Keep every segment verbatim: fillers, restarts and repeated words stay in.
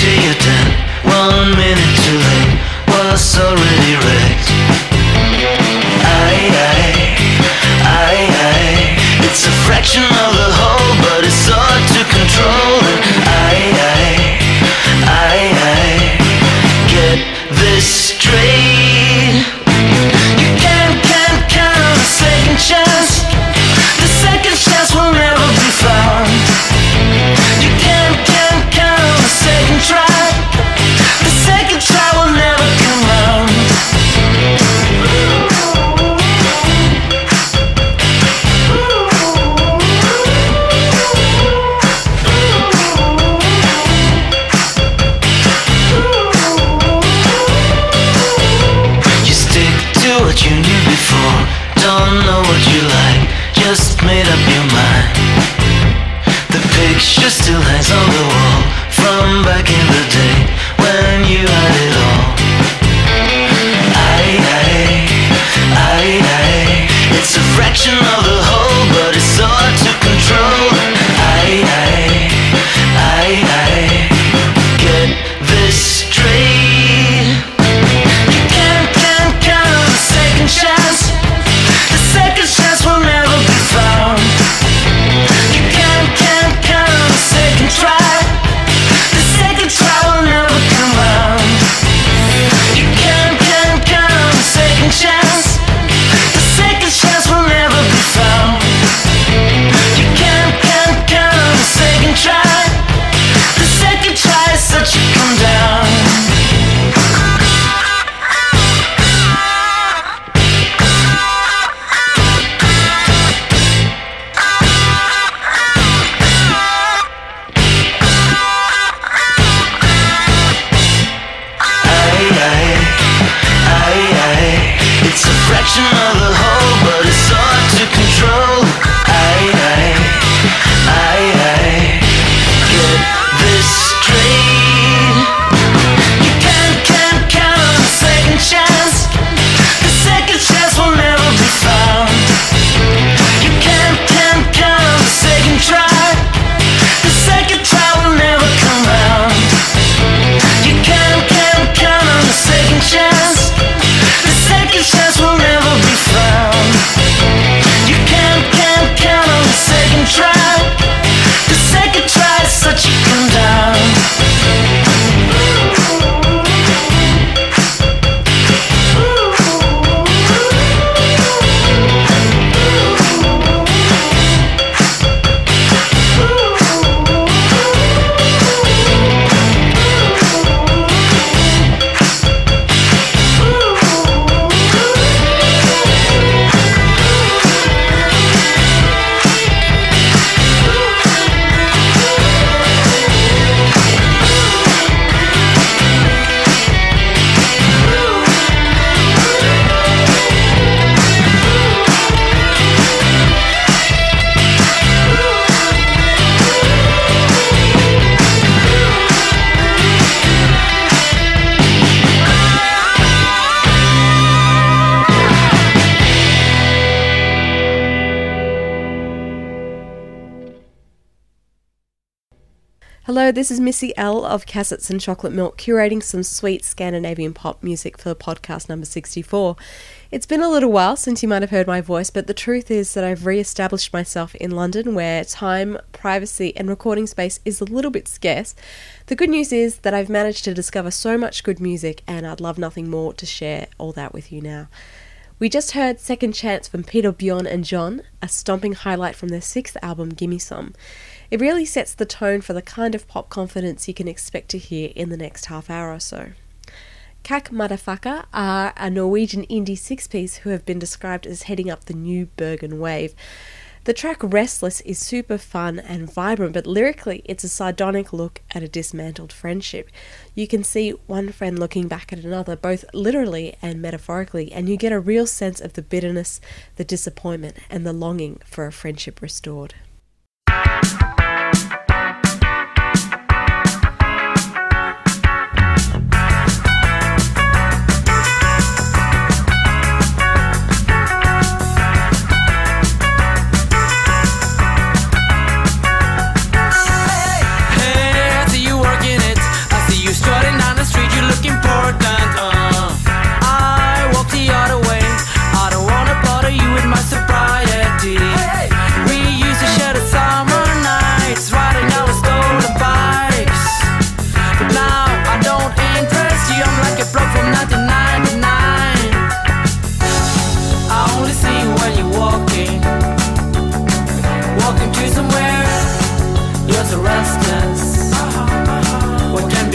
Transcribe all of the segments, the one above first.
to your den. One minute too late, was already wrecked. Aye, aye, aye, aye. It's a fraction of the whole, but it's hard to control. And aye, aye, aye, aye. Get this straight. You can't, can't count on a second chance. The second chance will never be found. You can't, can't count on a second try. The second try will never come round. You stick to what you knew before. Don't know what you like, just made up your mind. The picture still hangs on the wall from back in the day when you had it all. Aye, aye, aye, aye. It's a fraction of the whole, but it's hard to control. Aye, aye, aye, aye. Get this straight. You can't, can't count on a second chance. The second chance will never be found. You can't, can't count on a second try. The second try will never come round. You can't, can't count on a second chance. The second chance will never be found. You can't, can't count on a second try. The second try is such a come down. It's a fraction of the whole, but it's hard to control. Aye, aye, aye, aye. Get this straight. You can't, can't count on a second chance. The second chance will never be found. You can't, can't count on the second try. The second try will never come round. You can't, can't count on the second chance. The second chance will never be found. You can't, can't count on the second try. The second try is such a come down. Hello, this is Missy L of Cassettes and Chocolate Milk, curating some sweet Scandinavian pop music for podcast number sixty-four. It's been a little while since you might have heard my voice, but the truth is that I've re-established myself in London, where time, privacy and recording space is a little bit scarce. The good news is that I've managed to discover so much good music, and I'd love nothing more to share all that with you now. We just heard Second Chance from Peter, Bjorn and John, a stomping highlight from their sixth album, Gimme Some. It really sets the tone for the kind of pop confidence you can expect to hear in the next half hour or so. Kak Madafaka are a Norwegian indie six-piece who have been described as heading up the new Bergen wave. The track Restless is super fun and vibrant, but lyrically it's a sardonic look at a dismantled friendship. You can see one friend looking back at another, both literally and metaphorically, and you get a real sense of the bitterness, the disappointment, and the longing for a friendship restored.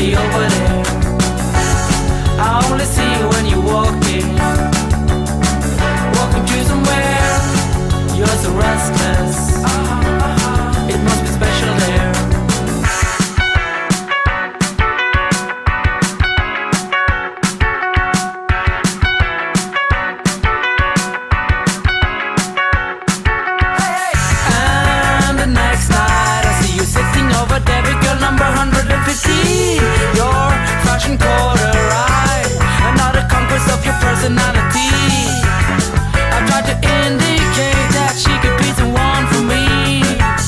be over there. I only see you when you're walking, walking to somewhere. You're so restless, it must be special there. And the next night I see you sitting over there with girl number one hundred fifty. Your fashion caught her eye, another conquest of your personality. I tried to indicate that she could be someone for me,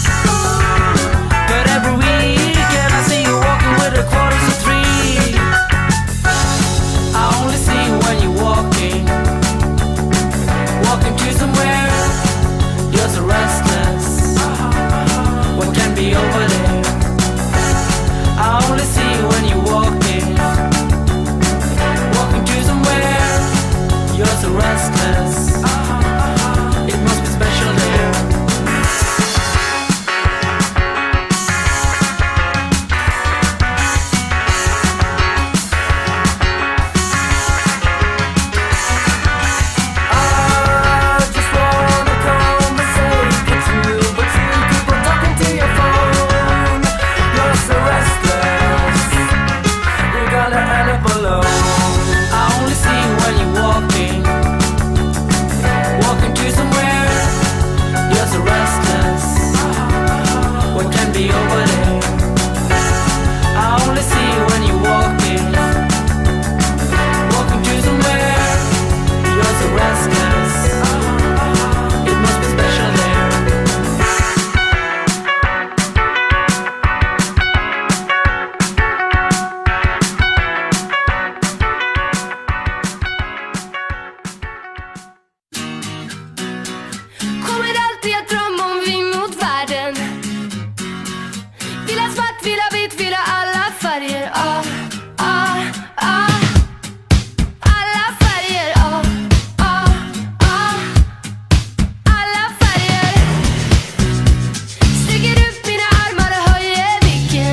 but every weekend I see you walking with a quarter to three. I only see you when you're walking, walking to somewhere. You're so restless, what can be over there? I only see you when you're walking, walking to somewhere. You're so restless, it must be special there. I just wanna conversate with you, but you keep on talking to your phone. You're so restless, you're gonna end up alone. I only see you when you're walking, walking to somewhere. You're so restless, what can be over there? I only see you when you're walking, walking to somewhere. You're so restless, it must be special there. Kommer alltid att drömma om vi mot världen. Vill ha svart, vill ha vitt, vill ha alla färger. Ah, ah, ah. Alla färger. Ah, ah, ah. Alla färger. Sträcker ut mina armar och höjer blicken.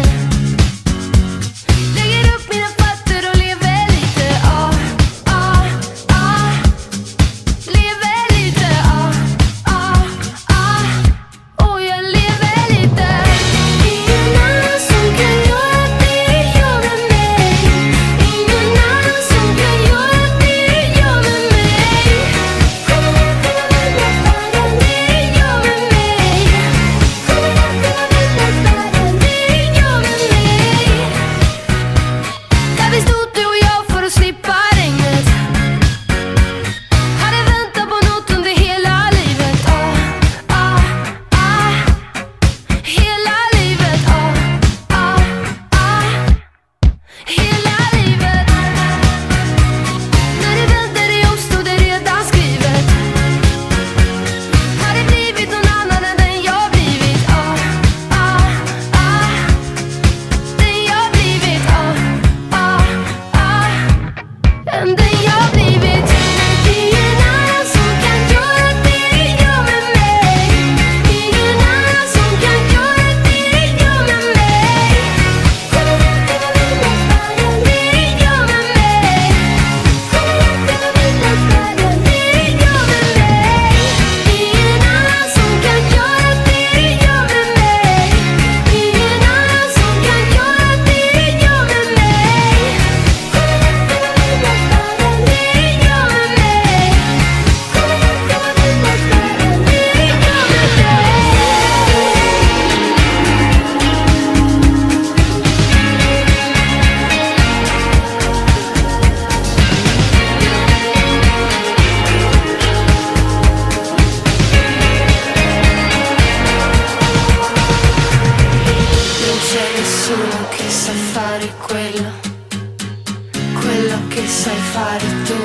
Lägger upp mina fötter och lever lite. Ah, ah, ah. Lever lite. Ah, ah, ah. Och jag lever lite. Ingen annan som kan göra det jag med mig. Ingen annan som kan göra det jag med mig. Kommer jag kunna vinna världen, det jag med mig. Kommer jag kunna vinna världen, det jag med mig. Där vi stod du och jag för att slippa regnet. Hade väntat på något under hela livet. Ah, ah, ah. Hela livet. Ah, ah, ah. Hela livet. När det vände dig om stod det redan skrivet. Hade blivit någon annan än den jag blivit. Ah, ah, ah. Den jag blivit. Ah, ah, ah. Än den jag blivit. Ingen annan som kan göra det jag med mig. Ingen annan som kan göra det jag med mig. Kommer jag kunna vinna världen, det jag med mig. Kommer jag kunna vinna världen, det jag med mig. Ingen annan som kan göra det jag med mig. Ingen annan som kan göra det jag med mig. Kommer jag kunna vinna världen, det jag med mig. Kommer jag kunna vinna världen, det Non c'è nessuno che sa fare quello, quello che sai fare tu.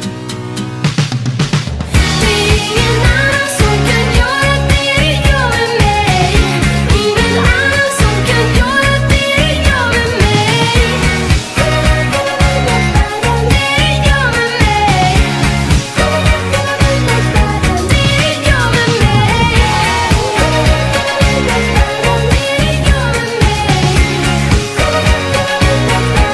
Ingen annan som kan göra det jag med mig. Ingen annan som kan göra det jag med mig. Kommer jag kunna vinna världen, det jag med mig. Kommer jag kunna vinna världen, det jag med mig. Kommer jag kunna vinna världen, det jag med mig. Kommer jag kunna vinna världen, det jag med mig.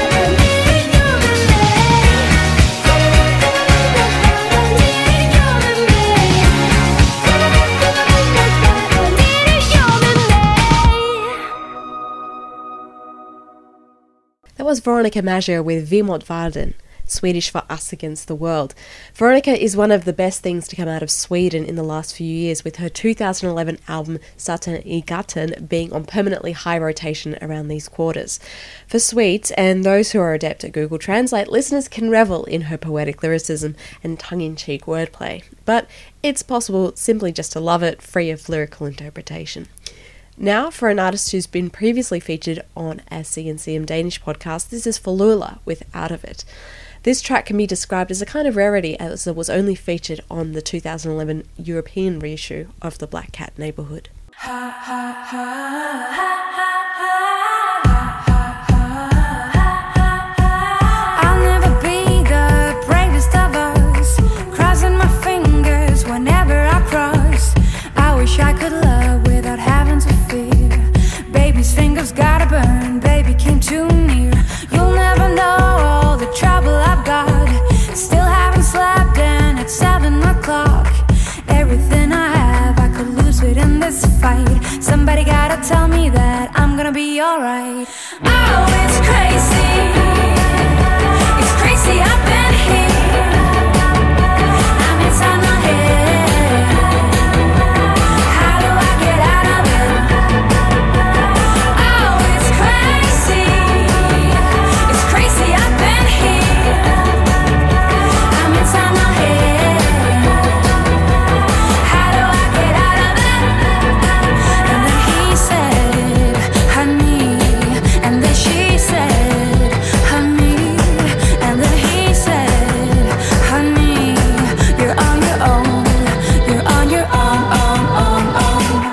That was Veronica Maggio with Vi mot världen, Swedish for Us Against the World. Veronica is one of the best things to come out of Sweden in the last few years, with her two thousand eleven album Satan i Gatan being on permanently high rotation around these quarters. For Swedes and those who are adept at Google Translate, listeners can revel in her poetic lyricism and tongue-in-cheek wordplay. But it's possible simply just to love it, free of lyrical interpretation. Now, for an artist who's been previously featured on a C and C M Danish podcast, this is Falula with Out of It. This track can be described as a kind of rarity, as it was only featured on the two thousand eleven European reissue of the Black Cat Neighborhood. I'll never be the bravest of us, crossing my fingers whenever I cross. I wish I could love without having to fear. Baby's fingers gotta burn, baby came too near. You'll never know all the trouble I've got. Still haven't slept and it's seven o'clock. Everything I have, I could lose it in this fight. Somebody gotta tell me that I'm gonna be alright. Oh, it's crazy. It's crazy I've been here. I'm inside my head. How do I get out of it? Oh, it's crazy. It's crazy I've been here. I'm inside my head. How do I get out of it? And then he said, honey. And then she said, honey. And then he said, honey, you're on your own. You're on your own, own, own, own.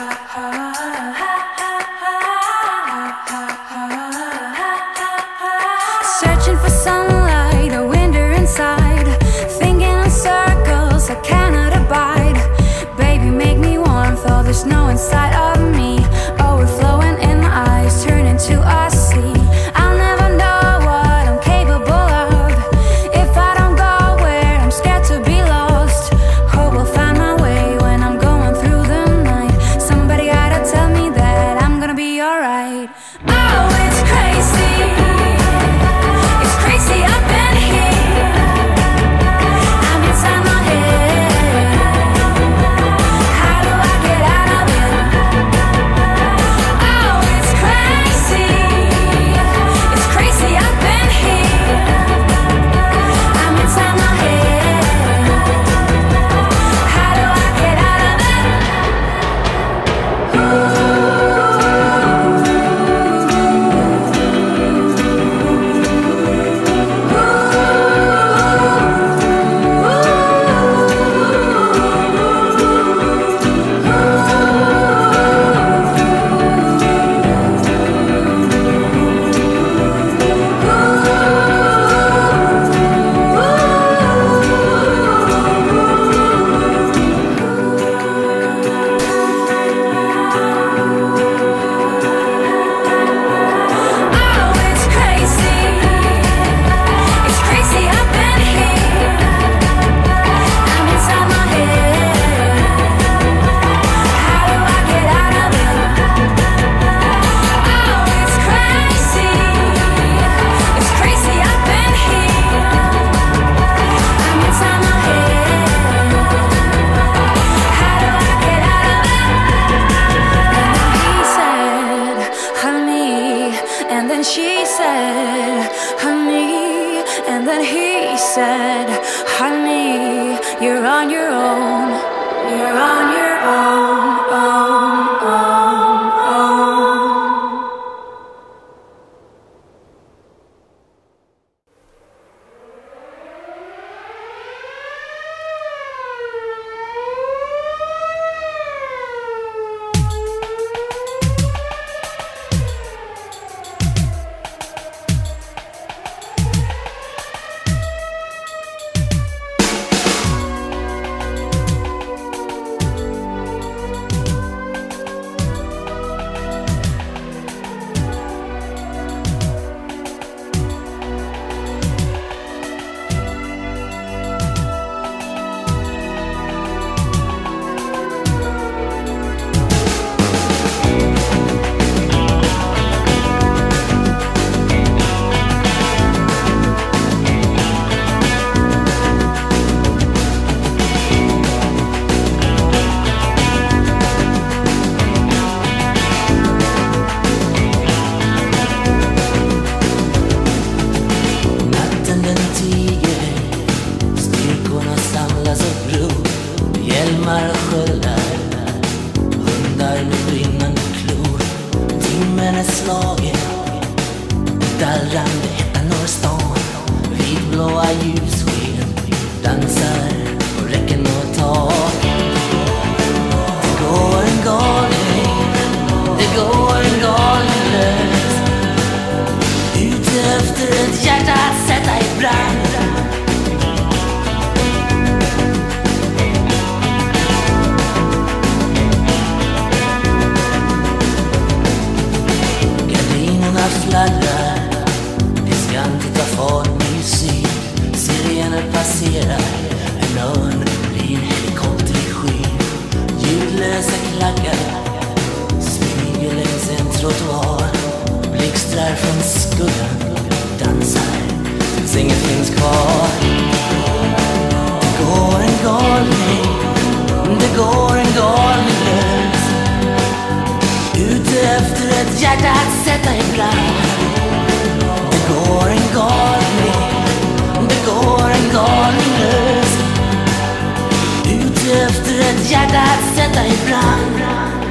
Searching for sunlight, a winter inside. Thinking in circles I cannot abide. Baby, make me warmth, all the snow inside of me. Overflowing in my eyes, turn into a sea. I'll never know what I'm capable of if I don't go where I'm scared to be lost. Hope I'll find my way when I'm going through the night. Somebody gotta tell me that I'm gonna be alright. Oh, it's crazy. It's crazy I've been here. I'm inside my head. How do I get out of it? Oh, it's crazy. It's crazy I've been here. I'm inside my head. How do I get out of Oh, it's crazy. It's crazy I've been here. I'm inside my head. How do I get out of it? Oh, it's crazy. It's crazy I've been here. I'm inside my head. How do I get out of it? And then he said, honey. And then she said, honey. And then he said, honey, you're on your own. You're on your own, own, own, own. skvallrande heta Norrstan. Vitblåa ljussken dansar på räcken och tak. Det går en galning, det går en galning lös, ute efter ett hjärta att sätta i brand. Fladdrar, diskantigt av fart ny syn. Sirener passerar, en örn blir en helikopter i skyn. Ljudlösa klackar smyger längs en trottoar. Blixtrar från skuggan dansar tills inget finns kvar. Det går en galning, det går en galning lös, ute efter ett hjärta att sätta i brand. Det går en galning, det går en galning lös, ute efter ett hjärta att sätta i brand.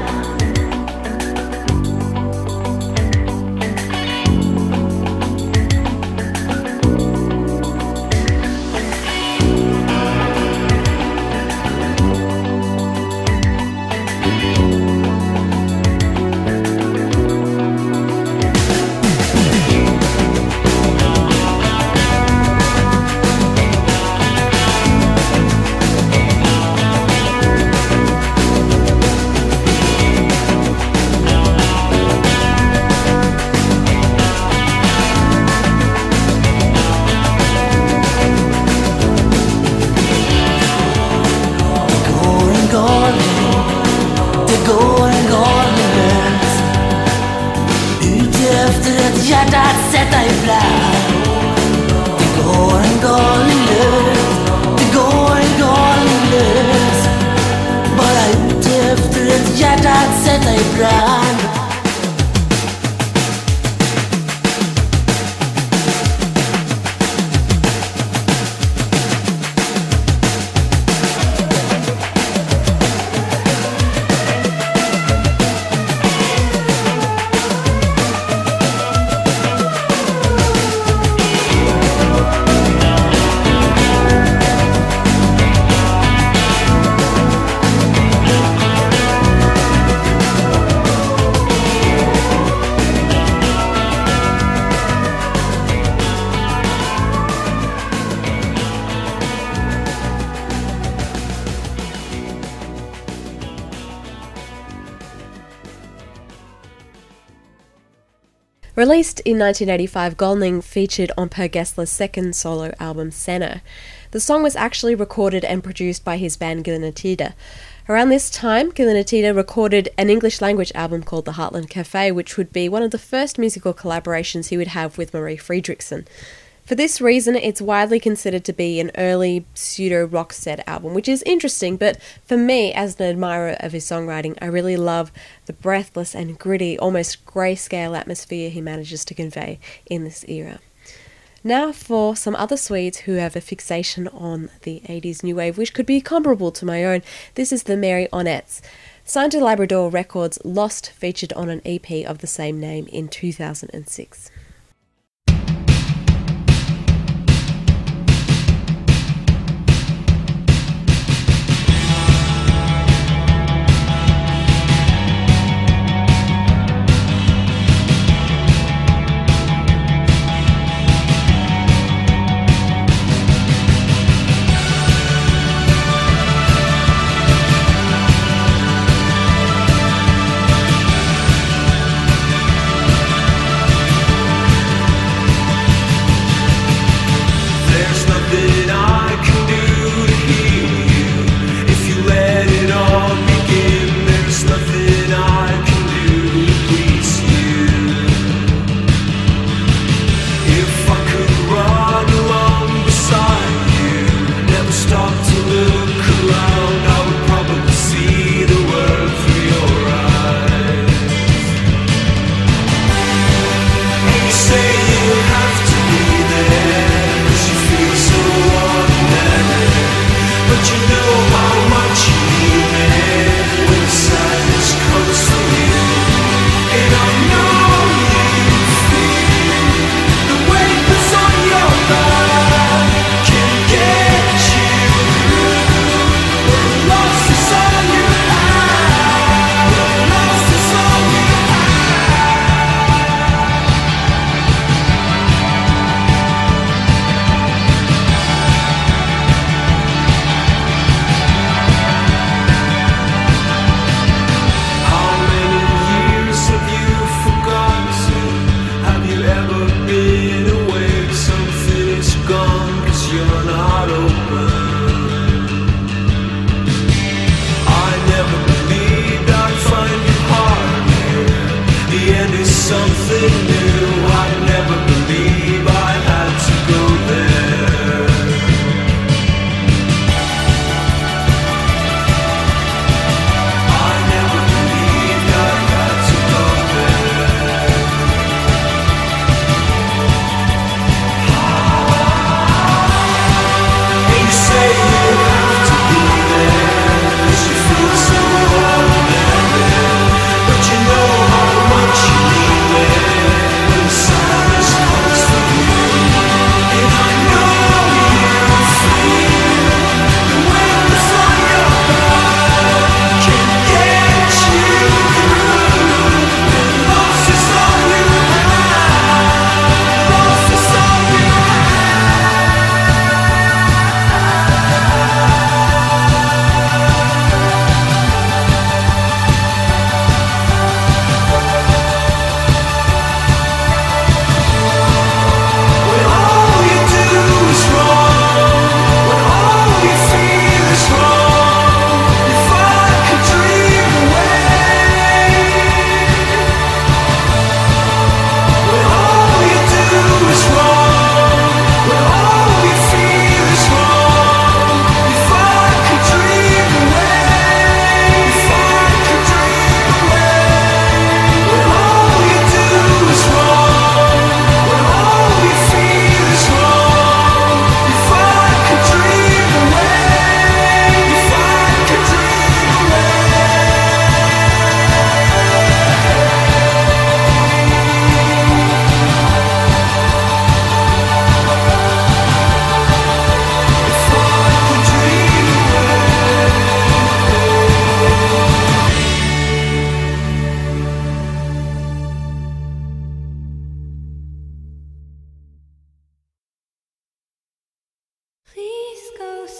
Released in nineteen eighty-five, Galning featured on Per Gessler's second solo album, Senna. The song was actually recorded and produced by his band Gyllene Tider. Around this time, Gyllene Tider recorded an English-language album called The Heartland Cafe, which would be one of the first musical collaborations he would have with Marie Fredriksson. For this reason, it's widely considered to be an early pseudo-Roxette album, which is interesting, but for me, as an admirer of his songwriting, I really love the breathless and gritty, almost grayscale atmosphere he manages to convey in this era. Now for some other Swedes who have a fixation on the eighties new wave, which could be comparable to my own. This is the Marionettes. Signed to Labrador Records, Lost featured on an E P of the same name in two thousand six. Thank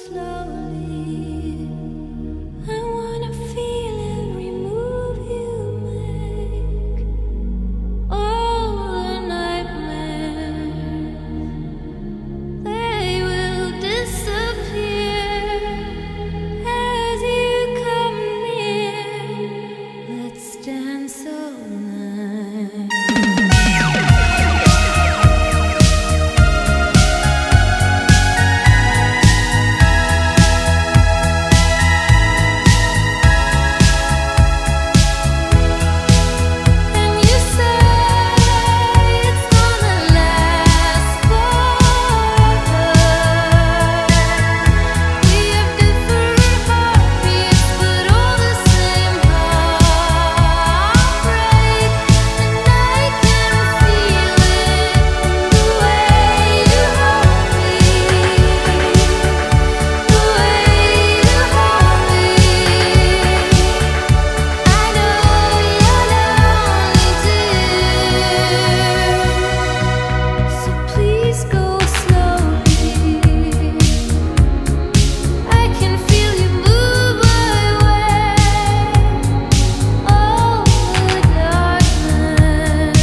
slowly. I wanna feel every move you make. All the nightmares, they will disappear as you come near. Let's dance all night. And you say it's gonna last forever. We have different heartbeats, but all the same heartbreak. And I can feel it the way you hold me, the way you hold me. I know you're lonely too, so please go slowly. I can feel you move away. All the darkness,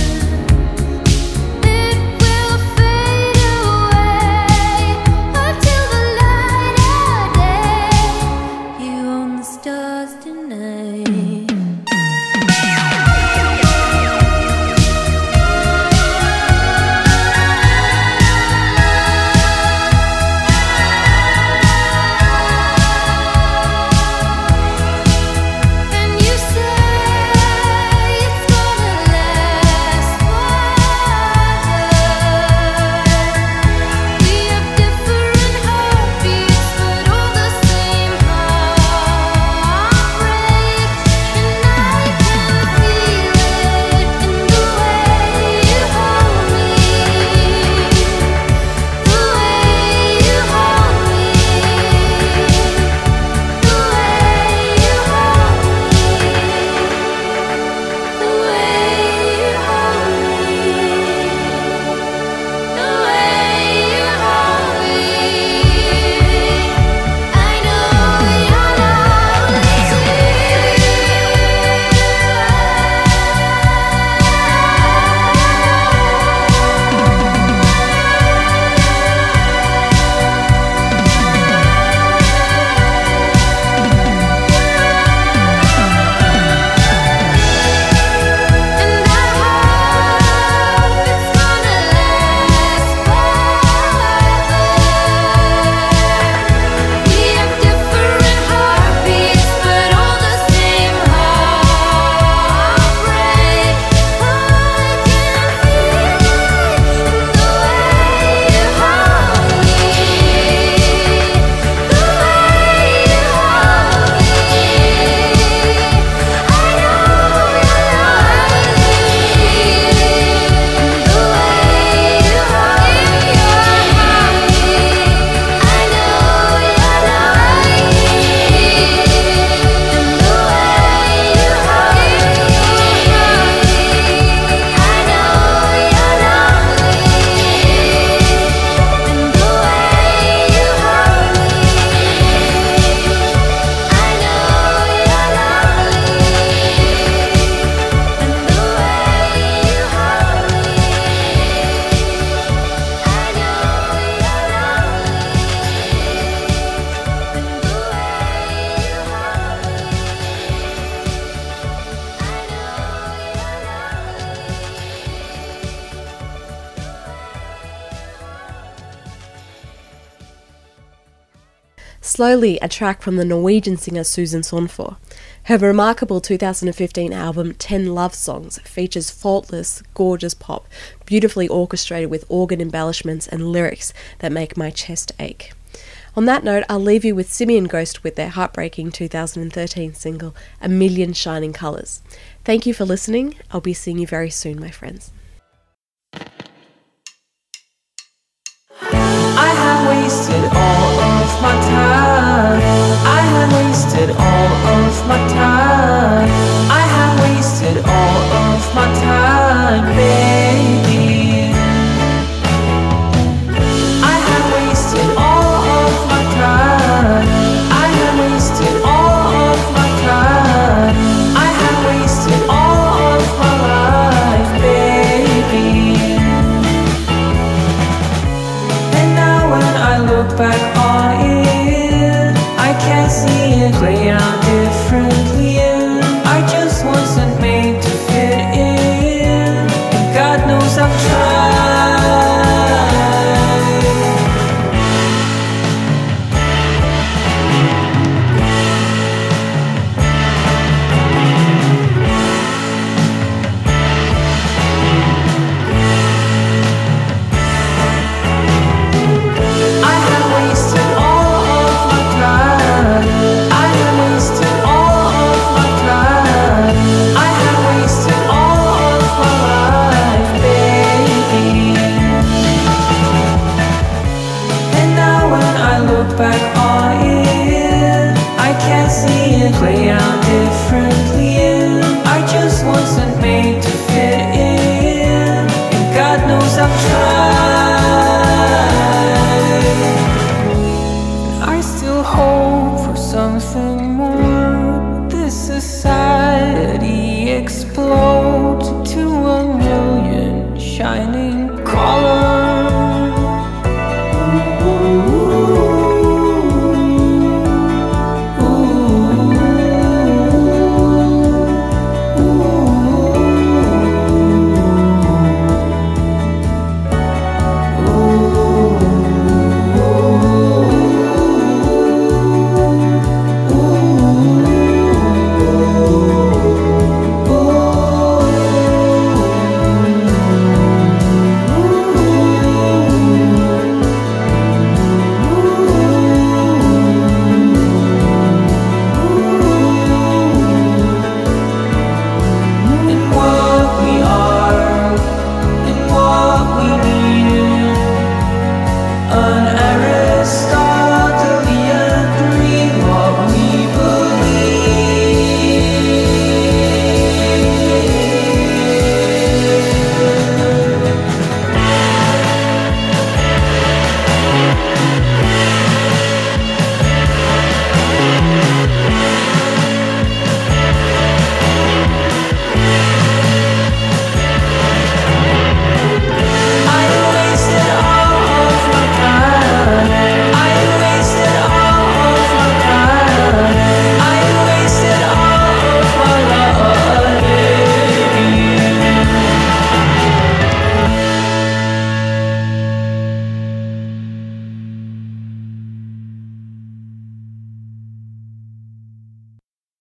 it will fade away until the light of day. You own the stars tonight. And you say it's gonna last forever. We have different heartbeats, but all the same heartbreak. And I can feel it in the way you hold me, the way you hold me, the way you hold me, the way you hold me, I know you're lonely and I hope it's gonna last forever. We have different heartbeats, but all the same heartbreak. I can feel it in the way you hold me, the way you hold me. I know you're lonely, the way you hold me, I know you're Slowly, a track from the Norwegian singer Susan Sonfor. Her remarkable two thousand fifteen album ten Love Songs features faultless, gorgeous pop, beautifully orchestrated with organ embellishments and lyrics that make my chest ache. On that note, I'll leave you with Simian Ghost with their heartbreaking two thousand thirteen single, A Million Shining Colours. Thank you for listening. I'll be seeing you very soon, my friends. I have wasted all of my time. I have wasted all of my time. I have wasted all of my time, baby. I have wasted all of my time. back